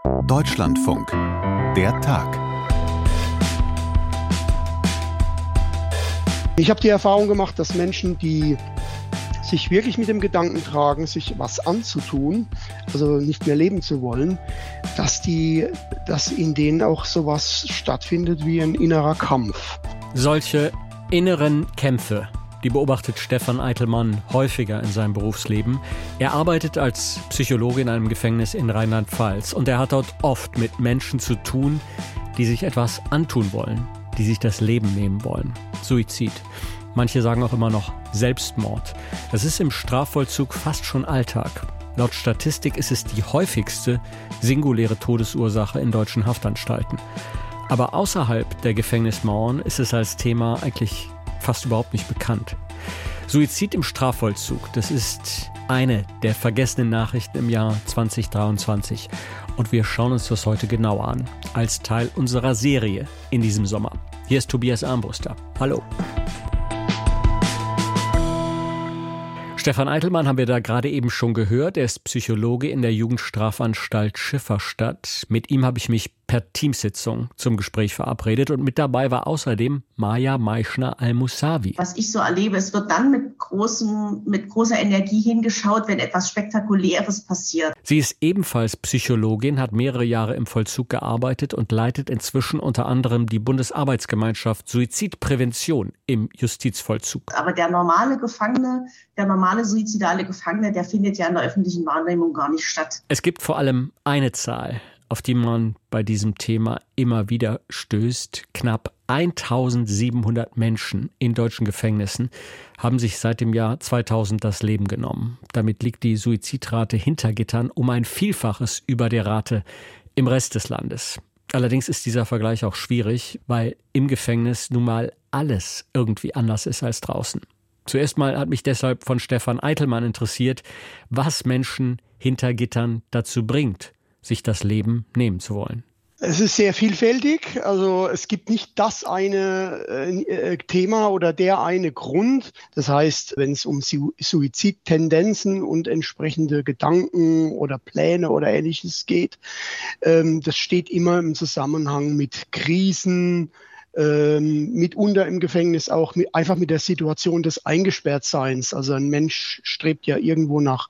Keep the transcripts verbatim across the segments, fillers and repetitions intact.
Deutschlandfunk. Der Tag. Ich habe die Erfahrung gemacht, dass Menschen, die sich wirklich mit dem Gedanken tragen, sich was anzutun, also nicht mehr leben zu wollen, dass die, dass in denen auch sowas stattfindet wie ein innerer Kampf. Solche inneren Kämpfe, die beobachtet Stefan Eitelmann häufiger in seinem Berufsleben. Er arbeitet als Psychologe in einem Gefängnis in Rheinland-Pfalz und er hat dort oft mit Menschen zu tun, die sich etwas antun wollen, die sich das Leben nehmen wollen. Suizid. Manche sagen auch immer noch Selbstmord. Das ist im Strafvollzug fast schon Alltag. Laut Statistik ist es die häufigste singuläre Todesursache in deutschen Haftanstalten. Aber außerhalb der Gefängnismauern ist es als Thema eigentlich fast überhaupt nicht bekannt. Suizid im Strafvollzug, das ist eine der vergessenen Nachrichten im Jahr zwanzig dreiundzwanzig. Und wir schauen uns das heute genauer an, als Teil unserer Serie in diesem Sommer. Hier ist Tobias Armbruster. Hallo. Stefan Eitelmann haben wir da gerade eben schon gehört. Er ist Psychologe in der Jugendstrafanstalt Schifferstadt. Mit ihm habe ich mich per Teamsitzung zum Gespräch verabredet. Und mit dabei war außerdem Maja Meischner-Almusavi. Was ich so erlebe, es wird dann mit, großem, mit großer Energie hingeschaut, wenn etwas Spektakuläres passiert. Sie ist ebenfalls Psychologin, hat mehrere Jahre im Vollzug gearbeitet und leitet inzwischen unter anderem die Bundesarbeitsgemeinschaft Suizidprävention im Justizvollzug. Aber der normale Gefangene, der normale suizidale Gefangene, der findet ja in der öffentlichen Wahrnehmung gar nicht statt. Es gibt vor allem eine Zahl, auf die man bei diesem Thema immer wieder stößt. Knapp eintausendsiebenhundert Menschen in deutschen Gefängnissen haben sich seit dem Jahr zweitausend das Leben genommen. Damit liegt die Suizidrate hinter Gittern um ein Vielfaches über der Rate im Rest des Landes. Allerdings ist dieser Vergleich auch schwierig, weil im Gefängnis nun mal alles irgendwie anders ist als draußen. Zuerst mal hat mich deshalb von Stefan Eitelmann interessiert, was Menschen hinter Gittern dazu bringt, sich das Leben nehmen zu wollen. Es ist sehr vielfältig. Also es gibt nicht das eine äh, Thema oder der eine Grund. Das heißt, wenn es um Suizidtendenzen und entsprechende Gedanken oder Pläne oder Ähnliches geht, ähm, das steht immer im Zusammenhang mit Krisen, ähm, mitunter im Gefängnis auch mit, einfach mit der Situation des Eingesperrtseins. Also ein Mensch strebt ja irgendwo nach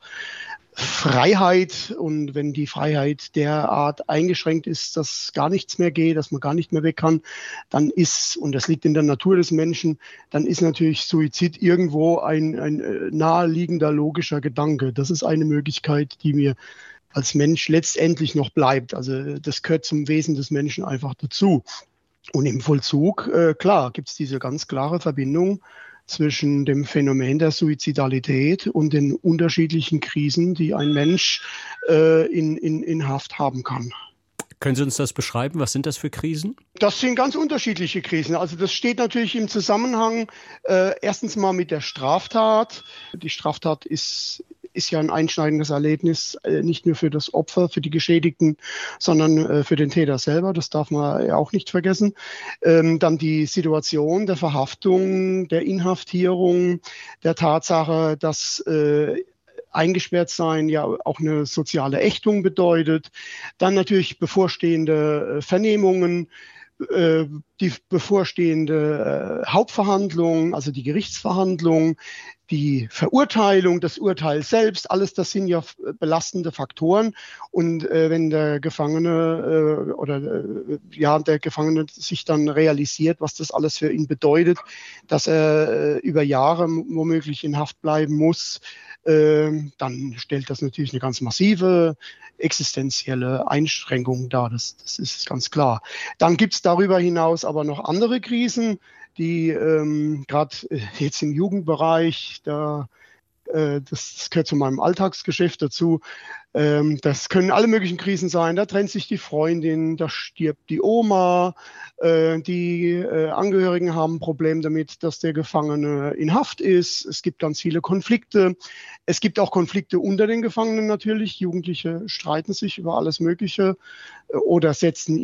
Freiheit, und wenn die Freiheit derart eingeschränkt ist, dass gar nichts mehr geht, dass man gar nicht mehr weg kann, dann ist, und das liegt in der Natur des Menschen, dann ist natürlich Suizid irgendwo ein, ein naheliegender, logischer Gedanke. Das ist eine Möglichkeit, die mir als Mensch letztendlich noch bleibt. Also das gehört zum Wesen des Menschen einfach dazu. Und im Vollzug, äh, klar, gibt es diese ganz klare Verbindung zwischen dem Phänomen der Suizidalität und den unterschiedlichen Krisen, die ein Mensch äh, in, in, in Haft haben kann. Können Sie uns das beschreiben? Was sind das für Krisen? Das sind ganz unterschiedliche Krisen. Also das steht natürlich im Zusammenhang äh, erstens mal mit der Straftat. Die Straftat ist ist ja ein einschneidendes Erlebnis, äh, nicht nur für das Opfer, für die Geschädigten, sondern äh, für den Täter selber. Das darf man ja auch nicht vergessen. Ähm, dann die Situation der Verhaftung, der Inhaftierung, der Tatsache, dass äh, eingesperrt sein ja auch eine soziale Ächtung bedeutet. Dann natürlich bevorstehende äh, Vernehmungen, äh, die bevorstehende äh, Hauptverhandlung, also die Gerichtsverhandlung, die Verurteilung, das Urteil selbst, alles das sind ja belastende Faktoren. Und äh, wenn der Gefangene äh, oder äh, ja der Gefangene sich dann realisiert, was das alles für ihn bedeutet, dass er äh, über Jahre womöglich in Haft bleiben muss, äh, dann stellt das natürlich eine ganz massive existenzielle Einschränkung dar. Das, das ist ganz klar. Dann gibt es darüber hinaus aber noch andere Krisen, die ähm, gerade jetzt im Jugendbereich, da, äh, das, das gehört zu meinem Alltagsgeschäft dazu, ähm, das können alle möglichen Krisen sein. Da trennt sich die Freundin, da stirbt die Oma, äh, die äh, Angehörigen haben ein Problem damit, dass der Gefangene in Haft ist. Es gibt ganz viele Konflikte. Es gibt auch Konflikte unter den Gefangenen natürlich. Jugendliche streiten sich über alles Mögliche äh, oder setzen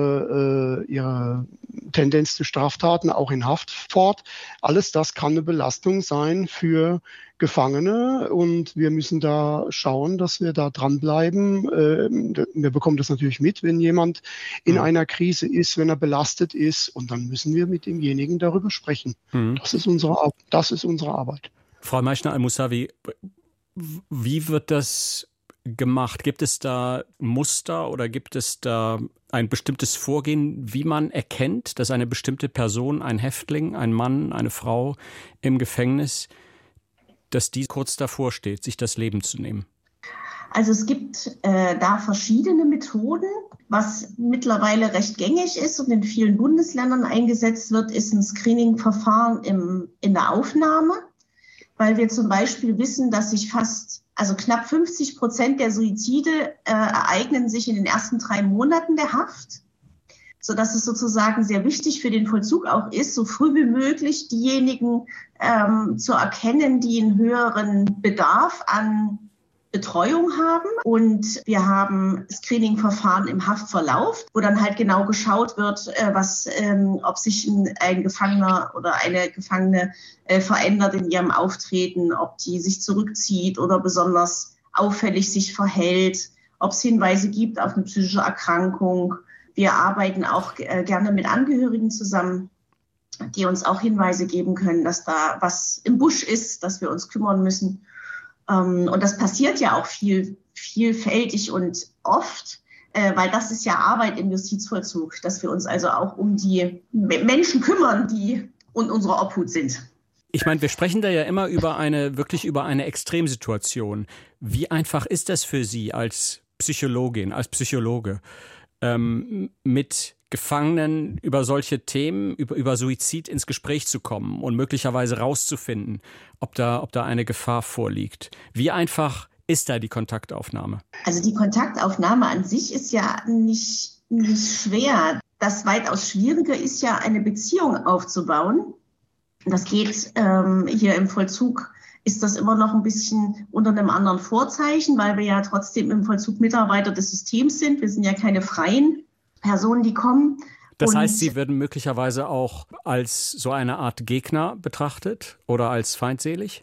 ihre, äh, ihre Tendenz zu Straftaten auch in Haft fort. Alles das kann eine Belastung sein für Gefangene, und wir müssen da schauen, dass wir da dranbleiben. Äh, wir bekommen das natürlich mit, wenn jemand in mhm. einer Krise ist, wenn er belastet ist. Und dann müssen wir mit demjenigen darüber sprechen. Mhm. Das ist unsere, das ist unsere Arbeit. Frau Meichner-Almusawi, wie wird das gemacht? Gibt es da Muster oder gibt es da ein bestimmtes Vorgehen, wie man erkennt, dass eine bestimmte Person, ein Häftling, ein Mann, eine Frau im Gefängnis, dass die kurz davor steht, sich das Leben zu nehmen? Also es gibt äh, da verschiedene Methoden. Was mittlerweile recht gängig ist und in vielen Bundesländern eingesetzt wird, ist ein Screening-Verfahren im, in der Aufnahme, weil wir zum Beispiel wissen, dass sich fast, also knapp fünfzig Prozent der Suizide äh, ereignen sich in den ersten drei Monaten der Haft, sodass es sozusagen sehr wichtig für den Vollzug auch ist, so früh wie möglich diejenigen ähm, zu erkennen, die einen höheren Bedarf an Betreuung haben. Und wir haben Screening-Verfahren im Haftverlauf, wo dann halt genau geschaut wird, äh, was, ähm, ob sich ein, ein Gefangener oder eine Gefangene äh, verändert in ihrem Auftreten, ob die sich zurückzieht oder besonders auffällig sich verhält, ob es Hinweise gibt auf eine psychische Erkrankung. Wir arbeiten auch äh, gerne mit Angehörigen zusammen, die uns auch Hinweise geben können, dass da was im Busch ist, dass wir uns kümmern müssen. Und das passiert ja auch viel, vielfältig und oft, äh, weil das ist ja Arbeit im Justizvollzug, dass wir uns also auch um die Menschen kümmern, die in unserer Obhut sind. Ich meine, wir sprechen da ja immer über eine, wirklich über eine Extremsituation. Wie einfach ist das für Sie als Psychologin, als Psychologe, ähm, mit Gefangenen über solche Themen, über, über Suizid ins Gespräch zu kommen und möglicherweise rauszufinden, ob da, ob da eine Gefahr vorliegt? Wie einfach ist da die Kontaktaufnahme? Also die Kontaktaufnahme an sich ist ja nicht, nicht schwer. Das weitaus schwieriger ist ja, eine Beziehung aufzubauen. Das geht ähm, hier im Vollzug, ist das immer noch ein bisschen unter einem anderen Vorzeichen, weil wir ja trotzdem im Vollzug Mitarbeiter des Systems sind. Wir sind ja keine freien Personen, die kommen. Das heißt, Sie werden möglicherweise auch als so eine Art Gegner betrachtet oder als feindselig?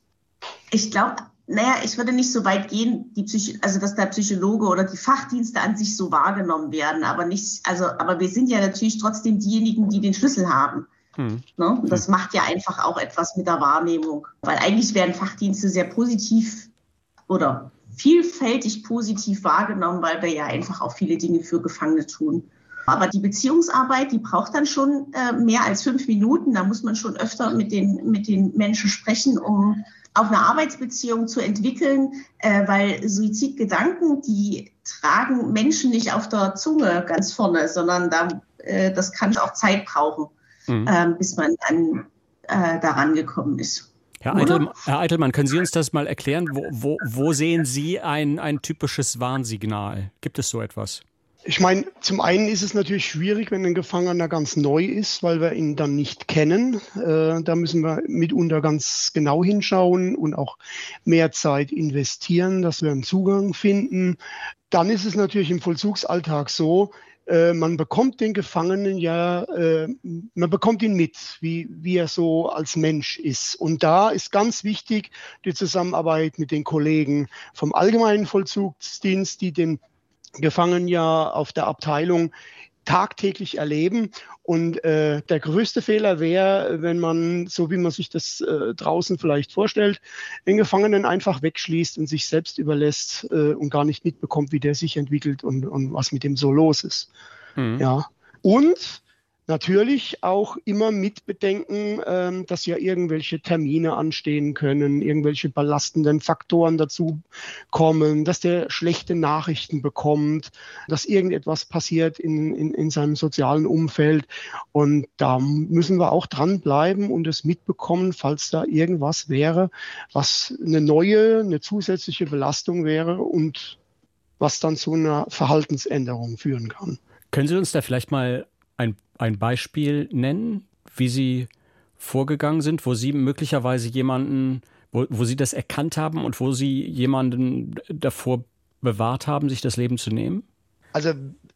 Ich glaube, naja, ich würde nicht so weit gehen, die Psych- also dass der Psychologe oder die Fachdienste an sich so wahrgenommen werden, aber nicht, also, aber wir sind ja natürlich trotzdem diejenigen, die den Schlüssel haben. Hm. Ne? Und das hm. macht ja einfach auch etwas mit der Wahrnehmung, weil eigentlich werden Fachdienste sehr positiv oder vielfältig positiv wahrgenommen, weil wir ja einfach auch viele Dinge für Gefangene tun. Aber die Beziehungsarbeit, die braucht dann schon äh, mehr als fünf Minuten. Da muss man schon öfter mit den, mit den Menschen sprechen, um auch eine Arbeitsbeziehung zu entwickeln, äh, weil Suizidgedanken, die tragen Menschen nicht auf der Zunge ganz vorne, sondern da, äh, das kann auch Zeit brauchen, mhm. äh, bis man dann äh, daran gekommen ist. Herr, Eitel, Herr Eitelmann, können Sie uns das mal erklären? Wo, wo, wo sehen Sie ein, ein typisches Warnsignal? Gibt es so etwas? Ich meine, zum einen ist es natürlich schwierig, wenn ein Gefangener ganz neu ist, weil wir ihn dann nicht kennen. Äh, da müssen wir mitunter ganz genau hinschauen und auch mehr Zeit investieren, dass wir einen Zugang finden. Dann ist es natürlich im Vollzugsalltag so, man bekommt den Gefangenen ja, äh, man bekommt ihn mit, wie, wie er so als Mensch ist. Und da ist ganz wichtig die Zusammenarbeit mit den Kollegen vom Allgemeinen Vollzugsdienst, die den Gefangenen ja auf der Abteilung tagtäglich erleben. Und äh, der größte Fehler wäre, wenn man, so wie man sich das äh, draußen vielleicht vorstellt, den Gefangenen einfach wegschließt und sich selbst überlässt äh, und gar nicht mitbekommt, wie der sich entwickelt und, und was mit dem so los ist. Mhm. Ja. Und natürlich auch immer mitbedenken, ähm, dass ja irgendwelche Termine anstehen können, irgendwelche belastenden Faktoren dazu kommen, dass der schlechte Nachrichten bekommt, dass irgendetwas passiert in, in, in seinem sozialen Umfeld. Und da müssen wir auch dranbleiben und es mitbekommen, falls da irgendwas wäre, was eine neue, eine zusätzliche Belastung wäre und was dann zu einer Verhaltensänderung führen kann. Können Sie uns da vielleicht mal ein, ein Beispiel nennen, wie Sie vorgegangen sind, wo Sie möglicherweise jemanden, wo, wo Sie das erkannt haben und wo Sie jemanden davor bewahrt haben, sich das Leben zu nehmen? Also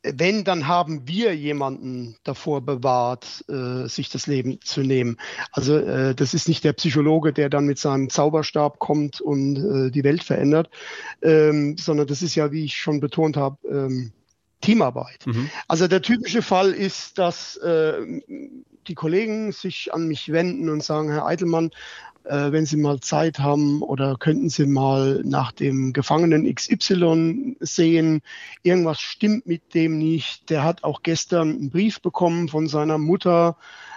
wenn, dann haben wir jemanden davor bewahrt, äh, sich das Leben zu nehmen. Also äh, das ist nicht der Psychologe, der dann mit seinem Zauberstab kommt und äh, die Welt verändert, ähm, sondern das ist ja, wie ich schon betont habe, ähm, Teamarbeit. Mhm. Also der typische Fall ist, dass äh, die Kollegen sich an mich wenden und sagen, Herr Eitelmann, äh, wenn Sie mal Zeit haben oder könnten Sie mal nach dem Gefangenen X Y sehen, irgendwas stimmt mit dem nicht. Der hat auch gestern einen Brief bekommen von seiner Mutter,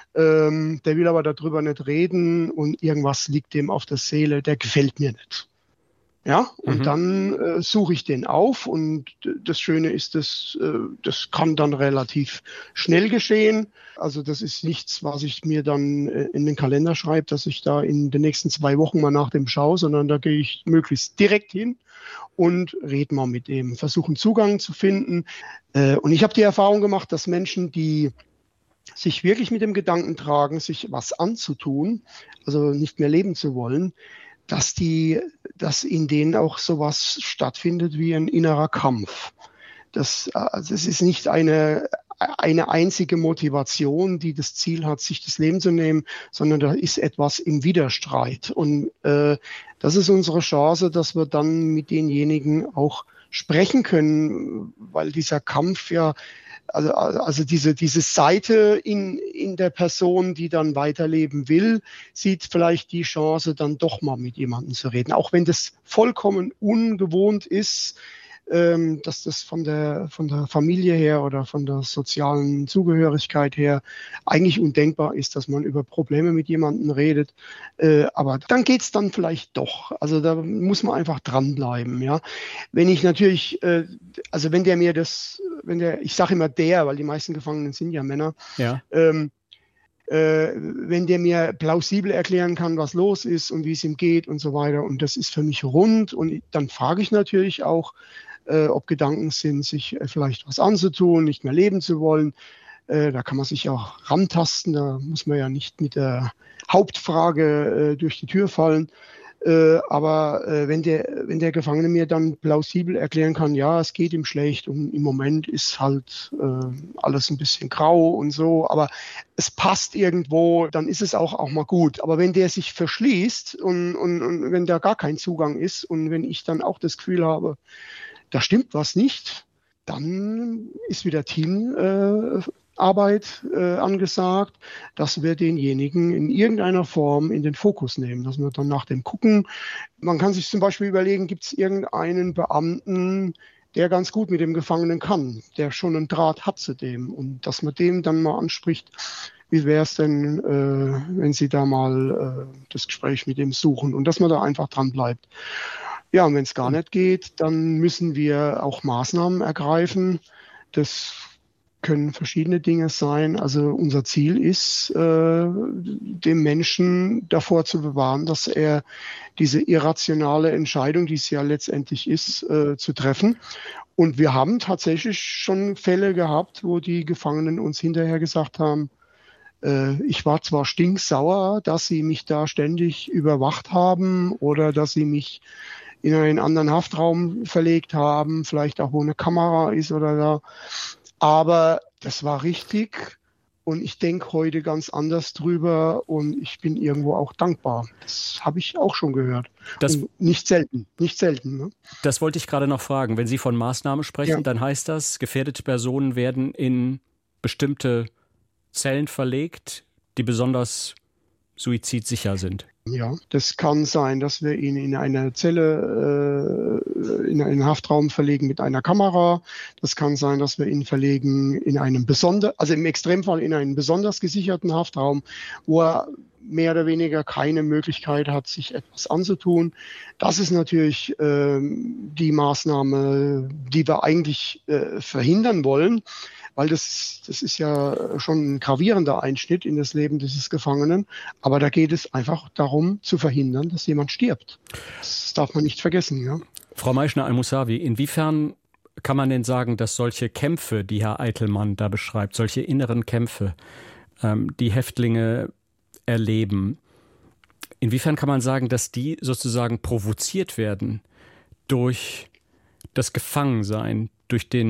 ähm, der will aber darüber nicht reden und irgendwas liegt dem auf der Seele, der gefällt mir nicht. Ja, und mhm. dann äh, suche ich den auf und das Schöne ist, dass, äh, das kann dann relativ schnell geschehen. Also das ist nichts, was ich mir dann äh, in den Kalender schreibe, dass ich da in den nächsten zwei Wochen mal nach dem schaue, sondern da gehe ich möglichst direkt hin und rede mal mit dem, versuche einen Zugang zu finden. Äh, und ich habe die Erfahrung gemacht, dass Menschen, die sich wirklich mit dem Gedanken tragen, sich was anzutun, also nicht mehr leben zu wollen, dass die, dass in denen auch sowas stattfindet wie ein innerer Kampf. Das, also es ist nicht eine, eine einzige Motivation, die das Ziel hat, sich das Leben zu nehmen, sondern da ist etwas im Widerstreit. Und äh, das ist unsere Chance, dass wir dann mit denjenigen auch sprechen können, weil dieser Kampf ja Also, also diese, diese Seite in, in der Person, die dann weiterleben will, sieht vielleicht die Chance, dann doch mal mit jemandem zu reden. Auch wenn das vollkommen ungewohnt ist, ähm, dass das von der, von der Familie her oder von der sozialen Zugehörigkeit her eigentlich undenkbar ist, dass man über Probleme mit jemandem redet. Äh, aber dann geht's dann vielleicht doch. Also da muss man einfach dranbleiben. Ja, wenn ich natürlich, äh, also wenn der mir das, wenn der, ich sage immer der, weil die meisten Gefangenen sind ja Männer. Ja. Ähm, Äh, wenn der mir plausibel erklären kann, was los ist und wie es ihm geht und so weiter. Und das ist für mich rund. Und dann frage ich natürlich auch, äh, ob Gedanken sind, sich äh, vielleicht was anzutun, nicht mehr leben zu wollen. Äh, da kann man sich auch rantasten. Da muss man ja nicht mit der Hauptfrage äh, durch die Tür fallen. Äh, aber äh, wenn der, wenn der Gefangene mir dann plausibel erklären kann, ja, es geht ihm schlecht und im Moment ist halt äh, alles ein bisschen grau und so, aber es passt irgendwo, dann ist es auch, auch mal gut. Aber wenn der sich verschließt und, und, und wenn da gar kein Zugang ist und wenn ich dann auch das Gefühl habe, da stimmt was nicht, dann ist wieder Team äh, Arbeit äh, angesagt, dass wir denjenigen in irgendeiner Form in den Fokus nehmen, dass wir dann nach dem gucken. Man kann sich zum Beispiel überlegen, gibt es irgendeinen Beamten, der ganz gut mit dem Gefangenen kann, der schon einen Draht hat zu dem und dass man dem dann mal anspricht, wie wäre es denn, äh, wenn Sie da mal äh, das Gespräch mit dem suchen und dass man da einfach dran bleibt. Ja, und wenn es gar nicht geht, dann müssen wir auch Maßnahmen ergreifen. Das können verschiedene Dinge sein. Also unser Ziel ist, äh, dem Menschen davor zu bewahren, dass er diese irrationale Entscheidung, die es ja letztendlich ist, äh, zu treffen. Und wir haben tatsächlich schon Fälle gehabt, wo die Gefangenen uns hinterher gesagt haben, äh, ich war zwar stinksauer, dass sie mich da ständig überwacht haben oder dass sie mich in einen anderen Haftraum verlegt haben, vielleicht auch wo eine Kamera ist oder da. Aber das war richtig und ich denke heute ganz anders drüber und ich bin irgendwo auch dankbar. Das habe ich auch schon gehört. Das, nicht selten, nicht selten. Ne? Das wollte ich gerade noch fragen. Wenn Sie von Maßnahmen sprechen, ja. Dann heißt das, gefährdete Personen werden in bestimmte Zellen verlegt, die besonders suizidsicher sind. Ja, das kann sein, dass wir ihn in eine Zelle, äh, in einen Haftraum verlegen mit einer Kamera. Das kann sein, dass wir ihn verlegen in einem besonder, also im Extremfall in einen besonders gesicherten Haftraum, wo er mehr oder weniger keine Möglichkeit hat, sich etwas anzutun. Das ist natürlich äh, die Maßnahme, die wir eigentlich äh, verhindern wollen. Weil das, das ist ja schon ein gravierender Einschnitt in das Leben dieses Gefangenen. Aber da geht es einfach darum, zu verhindern, dass jemand stirbt. Das darf man nicht vergessen. Ja? Frau Meischner-Almusavi, inwiefern kann man denn sagen, dass solche Kämpfe, die Herr Eitelmann da beschreibt, solche inneren Kämpfe, ähm, die Häftlinge erleben, inwiefern kann man sagen, dass die sozusagen provoziert werden durch das Gefangensein, durch den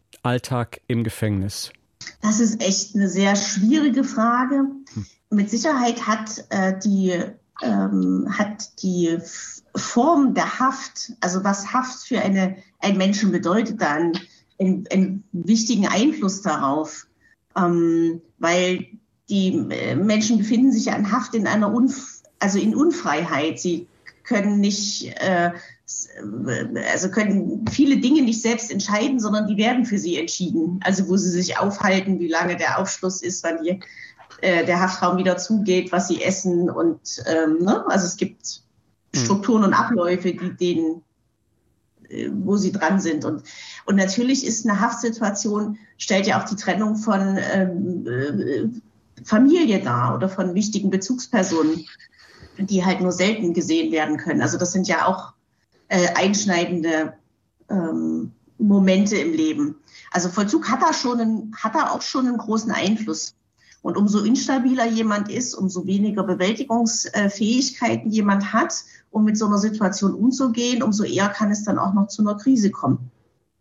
Alltag im Gefängnis? Das ist echt eine sehr schwierige Frage. Hm. Mit Sicherheit hat äh, die, ähm, hat die Form der Haft, also was Haft für eine, einen Menschen bedeutet, dann einen, einen wichtigen Einfluss darauf. Ähm, weil die Menschen befinden sich ja in Haft in einer Unf- also in Unfreiheit. Sie können nicht, äh, also können viele Dinge nicht selbst entscheiden, sondern die werden für sie entschieden. Also wo sie sich aufhalten, wie lange der Aufschluss ist, wann die, äh, der Haftraum wieder zugeht, was sie essen und ähm, ne? Also es gibt Strukturen und Abläufe, die denen, äh, wo sie dran sind. Und, und natürlich ist eine Haftsituation, stellt ja auch die Trennung von ähm, äh, Familie dar oder von wichtigen Bezugspersonen, die halt nur selten gesehen werden können. Also das sind ja auch äh, einschneidende ähm, Momente im Leben. Also Vollzug hat da schon einen, hat da auch schon einen großen Einfluss. Und umso instabiler jemand ist, umso weniger Bewältigungsfähigkeiten jemand hat, um mit so einer Situation umzugehen, umso eher kann es dann auch noch zu einer Krise kommen.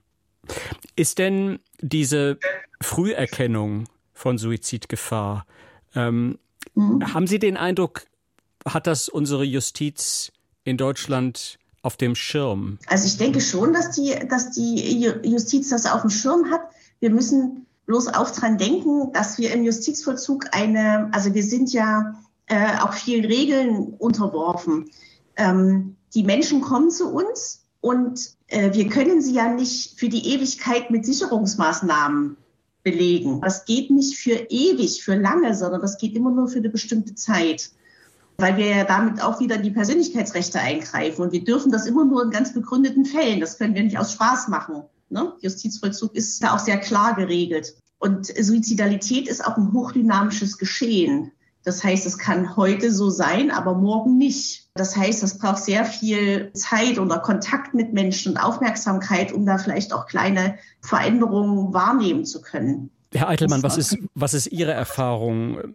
Ist denn diese Früherkennung von Suizidgefahr, ähm, mhm. haben Sie den Eindruck, hat das unsere Justiz in Deutschland auf dem Schirm? Also ich denke schon, dass die, dass die Justiz das auf dem Schirm hat. Wir müssen bloß auch dran denken, dass wir im Justizvollzug eine, also wir sind ja äh, auch vielen Regeln unterworfen. Ähm, die Menschen kommen zu uns und äh, wir können sie ja nicht für die Ewigkeit mit Sicherungsmaßnahmen belegen. Das geht nicht für ewig, für lange, sondern das geht immer nur für eine bestimmte Zeit. Weil wir ja damit auch wieder in die Persönlichkeitsrechte eingreifen. Und wir dürfen das immer nur in ganz begründeten Fällen. Das können wir nicht aus Spaß machen. Ne? Justizvollzug ist da auch sehr klar geregelt. Und Suizidalität ist auch ein hochdynamisches Geschehen. Das heißt, es kann heute so sein, aber morgen nicht. Das heißt, es braucht sehr viel Zeit oder Kontakt mit Menschen und Aufmerksamkeit, um da vielleicht auch kleine Veränderungen wahrnehmen zu können. Herr Eitelmann, was ist, was ist Ihre Erfahrung?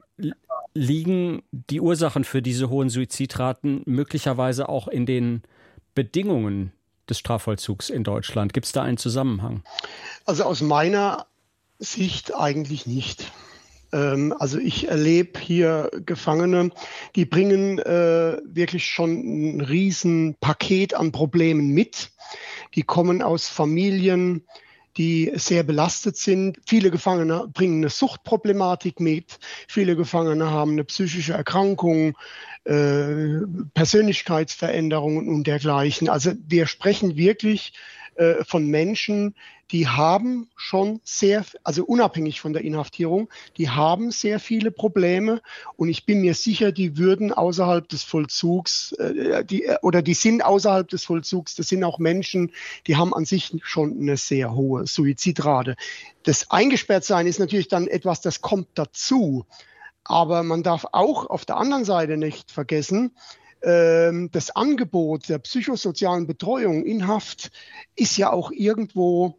Liegen die Ursachen für diese hohen Suizidraten möglicherweise auch in den Bedingungen des Strafvollzugs in Deutschland? Gibt es da einen Zusammenhang? Also aus meiner Sicht eigentlich nicht. Ähm, also ich erlebe hier Gefangene, die bringen äh, wirklich schon ein Riesenpaket an Problemen mit. Die kommen aus Familien, die sehr belastet sind. Viele Gefangene bringen eine Suchtproblematik mit. Viele Gefangene haben eine psychische Erkrankung, äh, Persönlichkeitsveränderungen und dergleichen. Also wir sprechen wirklich äh, von Menschen, die haben schon sehr, also unabhängig von der Inhaftierung, die haben sehr viele Probleme und ich bin mir sicher, die würden außerhalb des Vollzugs, äh, die, oder die sind außerhalb des Vollzugs, das sind auch Menschen, die haben an sich schon eine sehr hohe Suizidrate. Das Eingesperrtsein ist natürlich dann etwas, das kommt dazu, aber man darf auch auf der anderen Seite nicht vergessen, äh, das Angebot der psychosozialen Betreuung in Haft ist ja auch irgendwo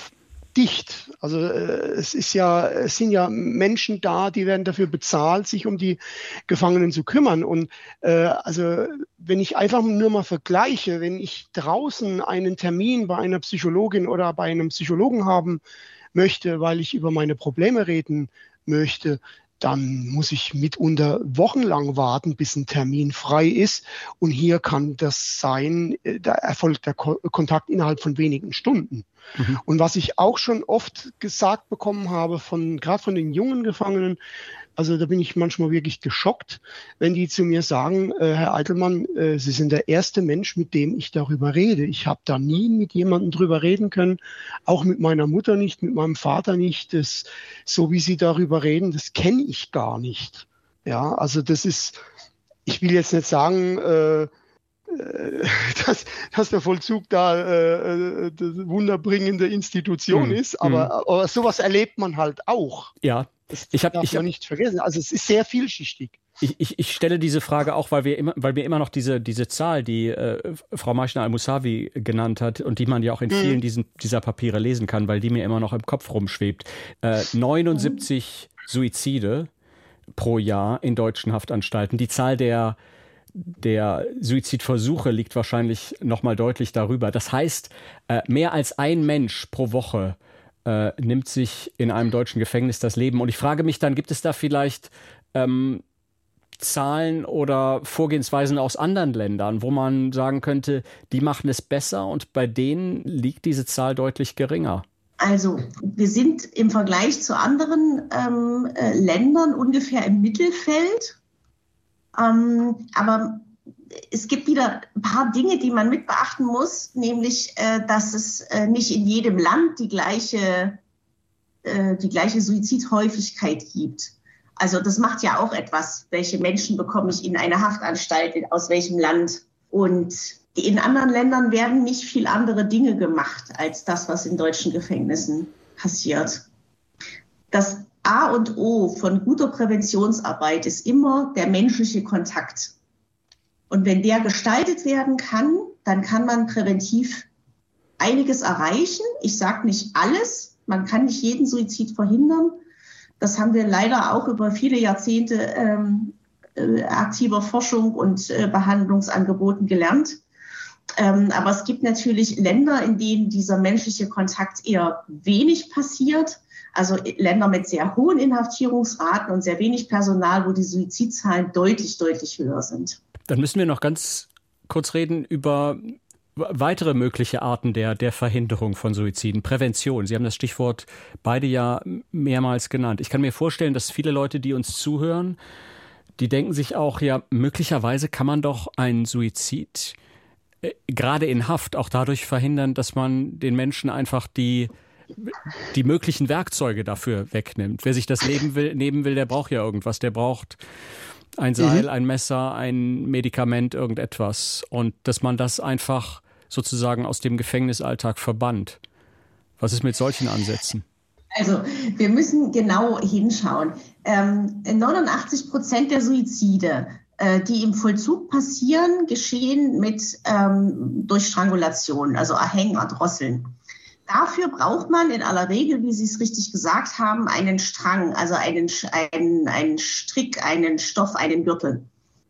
dicht. Also äh, es ist ja, es sind ja Menschen da, die werden dafür bezahlt, sich um die Gefangenen zu kümmern. Und äh, also wenn ich einfach nur mal vergleiche, wenn ich draußen einen Termin bei einer Psychologin oder bei einem Psychologen haben möchte, weil ich über meine Probleme reden möchte, dann muss ich mitunter wochenlang warten, bis ein Termin frei ist. Und hier kann das sein, da erfolgt der Ko- Kontakt innerhalb von wenigen Stunden. Mhm. Und was ich auch schon oft gesagt bekommen habe, von gerade von den jungen Gefangenen, also da bin ich manchmal wirklich geschockt, wenn die zu mir sagen, äh, Herr Eitelmann, äh, Sie sind der erste Mensch, mit dem ich darüber rede. Ich habe da nie mit jemandem drüber reden können, auch mit meiner Mutter nicht, mit meinem Vater nicht. Das, so wie Sie darüber reden, das kenne ich gar nicht. Ja, also das ist, ich will jetzt nicht sagen, äh, Dass, dass der Vollzug da äh, eine wunderbringende Institution mm, ist, aber, mm. aber sowas erlebt man halt auch. Ja, das ich habe darf ich man hab, nicht vergessen. Also es ist sehr vielschichtig. Ich, ich, ich stelle diese Frage auch, weil wir immer, weil mir immer noch diese, diese Zahl, die äh, Frau Meichner-Almusavi genannt hat und die man ja auch in vielen mm. diesen, dieser Papiere lesen kann, weil die mir immer noch im Kopf rumschwebt. Äh, neunundsiebzig mm. Suizide pro Jahr in deutschen Haftanstalten. Die Zahl der Der Suizidversuche liegt wahrscheinlich noch mal deutlich darüber. Das heißt, mehr als ein Mensch pro Woche äh, nimmt sich in einem deutschen Gefängnis das Leben. Und ich frage mich dann, gibt es da vielleicht ähm, Zahlen oder Vorgehensweisen aus anderen Ländern, wo man sagen könnte, die machen es besser und bei denen liegt diese Zahl deutlich geringer? Also wir sind im Vergleich zu anderen ähm, äh, Ländern ungefähr im Mittelfeld. Ähm, aber es gibt wieder ein paar Dinge, die man mit beachten muss, nämlich, äh, dass es äh, nicht in jedem Land die gleiche, äh, die gleiche Suizidhäufigkeit gibt. Also das macht ja auch etwas, welche Menschen bekomme ich in eine Haftanstalt, aus welchem Land. Und in anderen Ländern werden nicht viel andere Dinge gemacht, als das, was in deutschen Gefängnissen passiert. Das A und O von guter Präventionsarbeit ist immer der menschliche Kontakt. Und wenn der gestaltet werden kann, dann kann man präventiv einiges erreichen. Ich sage nicht alles, man kann nicht jeden Suizid verhindern. Das haben wir leider auch über viele Jahrzehnte ähm, äh, aktiver Forschung und äh, Behandlungsangeboten gelernt. Ähm, aber es gibt natürlich Länder, in denen dieser menschliche Kontakt eher wenig passiert. Also Länder mit sehr hohen Inhaftierungsraten und sehr wenig Personal, wo die Suizidzahlen deutlich, deutlich höher sind. Dann müssen wir noch ganz kurz reden über weitere mögliche Arten der, der Verhinderung von Suiziden. Prävention. Sie haben das Stichwort beide ja mehrmals genannt. Ich kann mir vorstellen, dass viele Leute, die uns zuhören, die denken sich auch, ja, möglicherweise kann man doch einen Suizid äh, gerade in Haft auch dadurch verhindern, dass man den Menschen einfach die die möglichen Werkzeuge dafür wegnimmt. Wer sich das Leben will, nehmen will, der braucht ja irgendwas. Der braucht ein Seil, mhm. ein Messer, ein Medikament, irgendetwas. Und dass man das einfach sozusagen aus dem Gefängnisalltag verbannt. Was ist mit solchen Ansätzen? Also wir müssen genau hinschauen. Ähm, neunundachtzig Prozent der Suizide, äh, die im Vollzug passieren, geschehen mit ähm, durch Strangulation, also Erhängen, Erdrosseln. Dafür braucht man in aller Regel, wie Sie es richtig gesagt haben, einen Strang, also einen, einen, einen Strick, einen Stoff, einen Gürtel.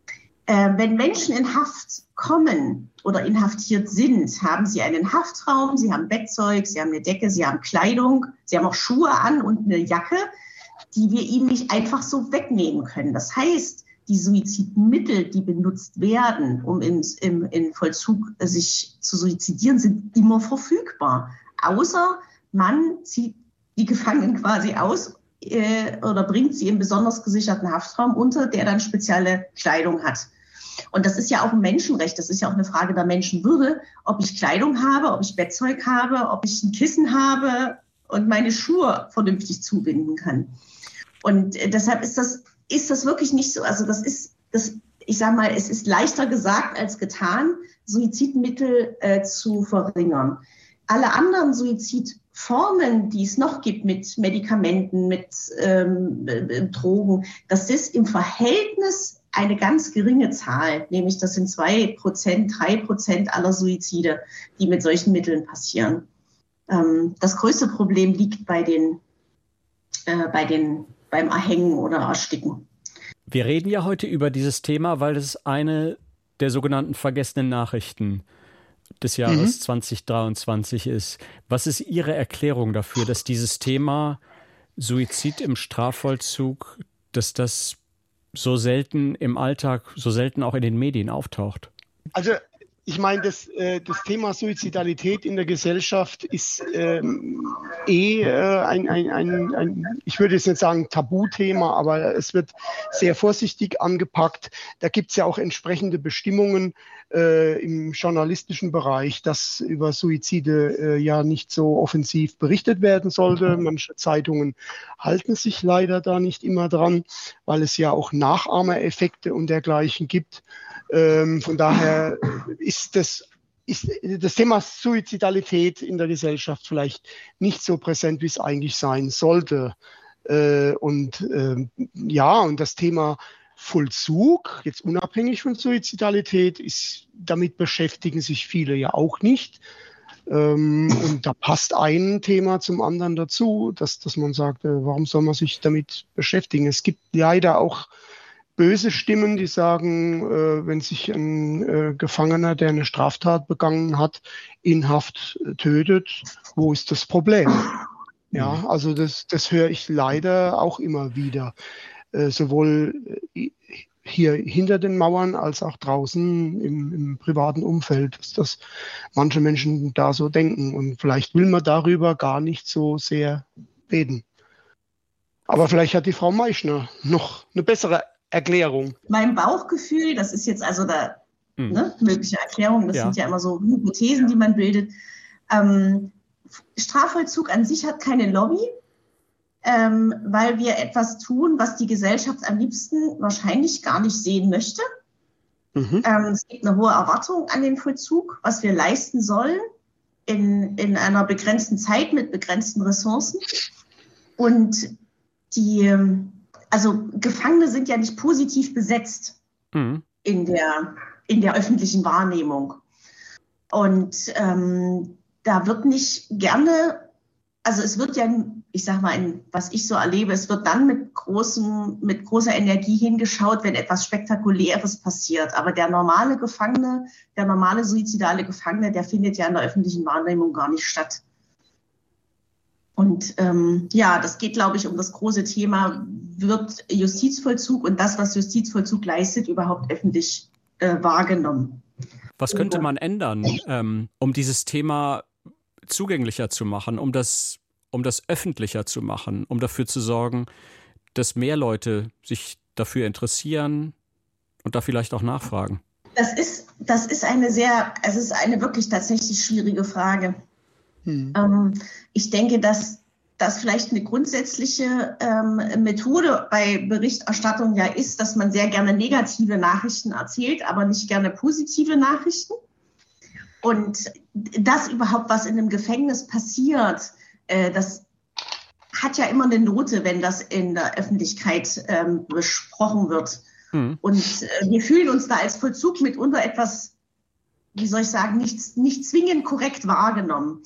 Äh, wenn Menschen in Haft kommen oder inhaftiert sind, haben sie einen Haftraum, sie haben Bettzeug, sie haben eine Decke, sie haben Kleidung, sie haben auch Schuhe an und eine Jacke, die wir ihnen nicht einfach so wegnehmen können. Das heißt, die Suizidmittel, die benutzt werden, um im, im, im Vollzug sich zu suizidieren, sind immer verfügbar. Außer man zieht die Gefangenen quasi aus äh, oder bringt sie im besonders gesicherten Haftraum unter, der dann spezielle Kleidung hat. Und das ist ja auch ein Menschenrecht, das ist ja auch eine Frage der Menschenwürde, ob ich Kleidung habe, ob ich Bettzeug habe, ob ich ein Kissen habe und meine Schuhe vernünftig zubinden kann. Und äh, deshalb ist das, ist das wirklich nicht so, also das ist, das, ich sage mal, es ist leichter gesagt als getan, Suizidmittel äh, zu verringern. Alle anderen Suizidformen, die es noch gibt mit Medikamenten, mit ähm, Drogen, das ist im Verhältnis eine ganz geringe Zahl, nämlich das sind zwei Prozent, drei Prozent aller Suizide, die mit solchen Mitteln passieren. Ähm, das größte Problem liegt bei den, äh, bei den, beim Erhängen oder Ersticken. Wir reden ja heute über dieses Thema, weil es eine der sogenannten vergessenen Nachrichten des Jahres mhm. zwanzig dreiundzwanzig ist. Was ist Ihre Erklärung dafür, dass dieses Thema Suizid im Strafvollzug, dass das so selten im Alltag, so selten auch in den Medien auftaucht? Also ich meine, das, äh, das Thema Suizidalität in der Gesellschaft ist ähm, eh äh, ein, ein, ein, ein, ich würde jetzt nicht sagen Tabuthema, aber es wird sehr vorsichtig angepackt. Da gibt es ja auch entsprechende Bestimmungen äh, im journalistischen Bereich, dass über Suizide äh, ja nicht so offensiv berichtet werden sollte. Manche Zeitungen halten sich leider da nicht immer dran, weil es ja auch Nachahmereffekte und dergleichen gibt. Ähm, von daher ist das, ist das Thema Suizidalität in der Gesellschaft vielleicht nicht so präsent, wie es eigentlich sein sollte. Äh, und äh, ja, und das Thema Vollzug, jetzt unabhängig von Suizidalität, ist, damit beschäftigen sich viele ja auch nicht. Ähm, und da passt ein Thema zum anderen dazu, dass, dass man sagt, äh, warum soll man sich damit beschäftigen? Es gibt leider auch böse Stimmen, die sagen, äh, wenn sich ein äh, Gefangener, der eine Straftat begangen hat, in Haft äh, tötet, wo ist das Problem? Ja, Mhm. also das, das höre ich leider auch immer wieder. Äh, sowohl äh, hier hinter den Mauern als auch draußen im, im privaten Umfeld, dass das manche Menschen da so denken. Und vielleicht will man darüber gar nicht so sehr reden. Aber vielleicht hat die Frau Meichner noch eine bessere Erklärung. Mein Bauchgefühl, das ist jetzt also da Mhm. ne, mögliche Erklärung, das Ja. sind ja immer so Hypothesen, die man bildet. Ähm, Strafvollzug an sich hat keine Lobby, ähm, weil wir etwas tun, was die Gesellschaft am liebsten wahrscheinlich gar nicht sehen möchte. Mhm. Ähm, es gibt eine hohe Erwartung an den Vollzug, was wir leisten sollen in, in einer begrenzten Zeit mit begrenzten Ressourcen. Und die, also Gefangene sind ja nicht positiv besetzt Mhm. in der, in der öffentlichen Wahrnehmung. Und ähm, da wird nicht gerne, also es wird ja, ich sag mal, in, was ich so erlebe, es wird dann mit, großem, mit großer Energie hingeschaut, wenn etwas Spektakuläres passiert. Aber der normale Gefangene, der normale suizidale Gefangene, der findet ja in der öffentlichen Wahrnehmung gar nicht statt. Und ähm, ja, das geht, glaube ich, um das große Thema, wird Justizvollzug und das, was Justizvollzug leistet, überhaupt öffentlich äh, wahrgenommen. Was könnte man ändern, ähm, um dieses Thema zugänglicher zu machen, um das, um das öffentlicher zu machen, um dafür zu sorgen, dass mehr Leute sich dafür interessieren und da vielleicht auch nachfragen? Das ist, das ist eine sehr, es ist eine wirklich tatsächlich schwierige Frage. Hm. Ähm, ich denke, dass das vielleicht eine grundsätzliche ähm, Methode bei Berichterstattung ja ist, dass man sehr gerne negative Nachrichten erzählt, aber nicht gerne positive Nachrichten. Und das überhaupt, was in einem Gefängnis passiert, äh, das hat ja immer eine Note, wenn das in der Öffentlichkeit ähm, besprochen wird. Mhm. Und äh, wir fühlen uns da als Vollzug mitunter etwas, wie soll ich sagen, nicht, nicht zwingend korrekt wahrgenommen.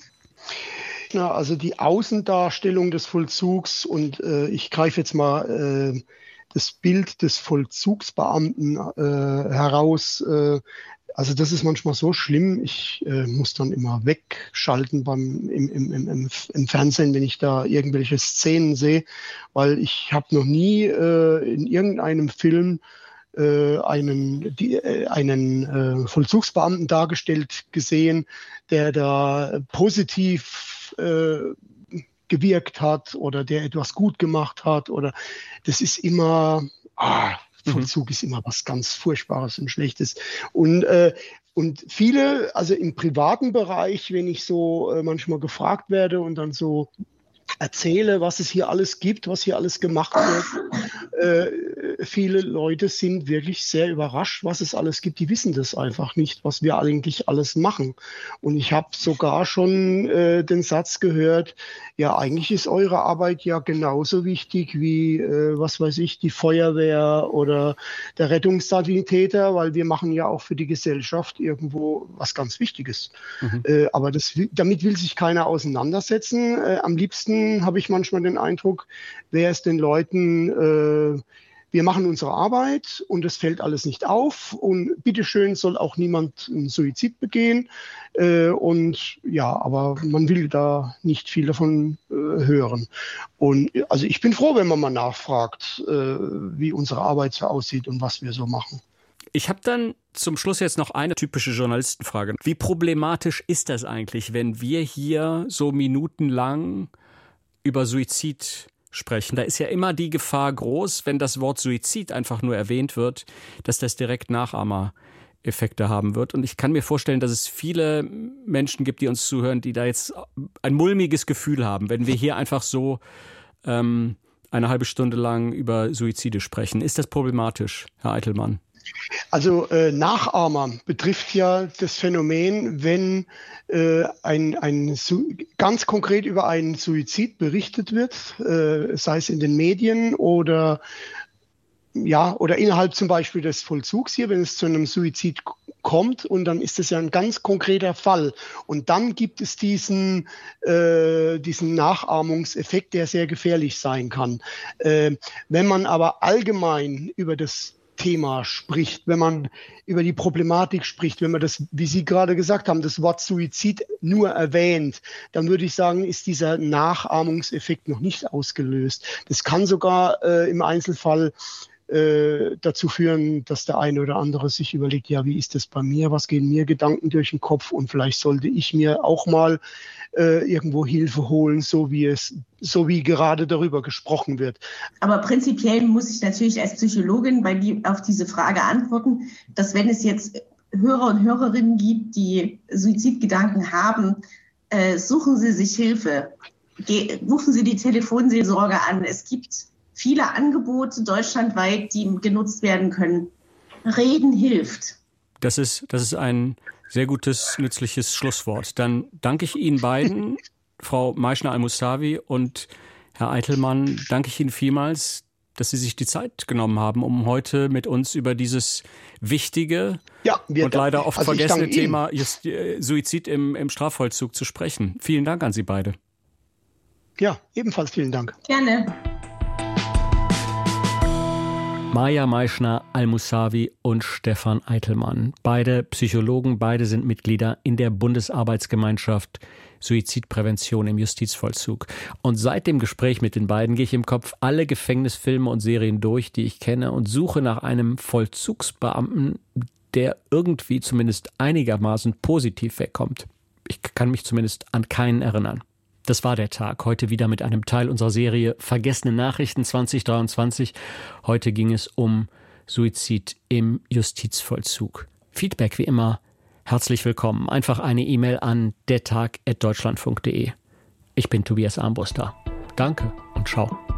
Ja, also die Außendarstellung des Vollzugs und äh, ich greife jetzt mal äh, das Bild des Vollzugsbeamten äh, heraus. Äh, also das ist manchmal so schlimm. Ich äh, muss dann immer wegschalten beim, im, im, im, im Fernsehen, wenn ich da irgendwelche Szenen sehe, weil ich habe noch nie äh, in irgendeinem Film äh, einen, die, äh, einen äh, Vollzugsbeamten dargestellt gesehen, der da positiv Äh, gewirkt hat oder der etwas gut gemacht hat oder das ist immer, ah, Vollzug mhm. ist immer was ganz Furchtbares und Schlechtes. Und, äh, und viele, also im privaten Bereich, wenn ich so äh, manchmal gefragt werde und dann so erzähle, was es hier alles gibt, was hier alles gemacht wird. Äh, viele Leute sind wirklich sehr überrascht, was es alles gibt. Die wissen das einfach nicht, was wir eigentlich alles machen. Und ich habe sogar schon äh, den Satz gehört, ja, eigentlich ist eure Arbeit ja genauso wichtig wie, äh, was weiß ich, die Feuerwehr oder der Rettungssanitäter, weil wir machen ja auch für die Gesellschaft irgendwo was ganz Wichtiges. Mhm. Äh, aber das, damit will sich keiner auseinandersetzen. Äh, am liebsten habe ich manchmal den Eindruck, wäre es den Leuten, äh, wir machen unsere Arbeit und es fällt alles nicht auf und bitteschön soll auch niemand einen Suizid begehen. Äh, und ja, aber man will da nicht viel davon äh, hören. Und also ich bin froh, wenn man mal nachfragt, äh, wie unsere Arbeit so aussieht und was wir so machen. Ich habe dann zum Schluss jetzt noch eine typische Journalistenfrage. Wie problematisch ist das eigentlich, wenn wir hier so minutenlang über Suizid sprechen? Da ist ja immer die Gefahr groß, wenn das Wort Suizid einfach nur erwähnt wird, dass das direkt Nachahmereffekte haben wird. Und ich kann mir vorstellen, dass es viele Menschen gibt, die uns zuhören, die da jetzt ein mulmiges Gefühl haben, wenn wir hier einfach so ähm, eine halbe Stunde lang über Suizide sprechen. Ist das problematisch, Herr Eitelmann? Also äh, Nachahmer betrifft ja das Phänomen, wenn äh, ein, ein ganz konkret über einen Suizid berichtet wird, äh, sei es in den Medien oder ja oder innerhalb zum Beispiel des Vollzugs hier, wenn es zu einem Suizid kommt und dann ist es ja ein ganz konkreter Fall und dann gibt es diesen äh, diesen Nachahmungseffekt, der sehr gefährlich sein kann. Äh, wenn man aber allgemein über das Thema spricht, wenn man über die Problematik spricht, wenn man das, wie Sie gerade gesagt haben, das Wort Suizid nur erwähnt, dann würde ich sagen, ist dieser Nachahmungseffekt noch nicht ausgelöst. Das kann sogar äh, im Einzelfall äh, dazu führen, dass der eine oder andere sich überlegt, ja, wie ist das bei mir, was gehen mir Gedanken durch den Kopf und vielleicht sollte ich mir auch mal äh, irgendwo Hilfe holen, so wie es, so wie gerade darüber gesprochen wird. Aber prinzipiell muss ich natürlich als Psychologin bei die, auf diese Frage antworten, dass wenn es jetzt Hörer und Hörerinnen gibt, die Suizidgedanken haben, äh, suchen Sie sich Hilfe. Ge- rufen Sie die Telefonseelsorge an. Es gibt viele Angebote deutschlandweit, die genutzt werden können. Reden hilft. Das ist, das ist ein sehr gutes, nützliches Schlusswort. Dann danke ich Ihnen beiden, Frau Meischner-Almusavi und Herr Eitelmann, danke ich Ihnen vielmals, dass Sie sich die Zeit genommen haben, um heute mit uns über dieses wichtige ja, wir, und leider oft also vergessene Thema Just, äh, Suizid im, im Strafvollzug zu sprechen. Vielen Dank an Sie beide. Ja, ebenfalls vielen Dank. Gerne. Maja Meischner-Almusavi und Stefan Eitelmann. Beide Psychologen, beide sind Mitglieder in der Bundesarbeitsgemeinschaft Suizidprävention im Justizvollzug. Und seit dem Gespräch mit den beiden gehe ich im Kopf alle Gefängnisfilme und Serien durch, die ich kenne, und suche nach einem Vollzugsbeamten, der irgendwie zumindest einigermaßen positiv wegkommt. Ich kann mich zumindest an keinen erinnern. Das war der Tag. Heute wieder mit einem Teil unserer Serie Vergessene Nachrichten zwanzig dreiundzwanzig. Heute ging es um Suizid im Justizvollzug. Feedback wie immer herzlich willkommen. Einfach eine E-Mail an dertag at deutschlandfunk punkt de. Ich bin Tobias Armbruster. Danke und ciao.